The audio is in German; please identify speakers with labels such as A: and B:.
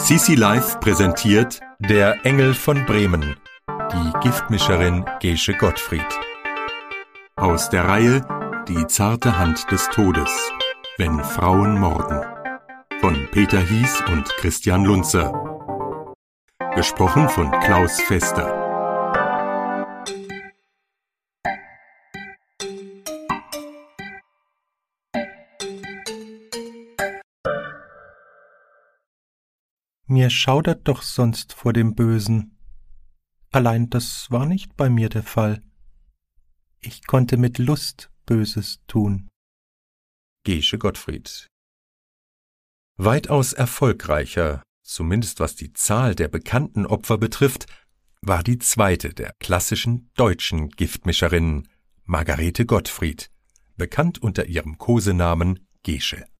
A: CC Live präsentiert Der Engel von Bremen, die Giftmischerin Gesche Gottfried. Aus der Reihe Die zarte Hand des Todes, wenn Frauen morden, von Peter Hies und Christian Lunzer. Gesprochen von Klaus Fester.
B: Mir schaudert doch sonst vor dem Bösen. Allein das war nicht bei mir der Fall. Ich konnte mit Lust Böses tun.
A: Gesche Gottfried. Weitaus erfolgreicher, zumindest was die Zahl der bekannten Opfer betrifft, war die zweite der klassischen deutschen Giftmischerinnen, Margarete Gottfried, bekannt unter ihrem Kosenamen Gesche.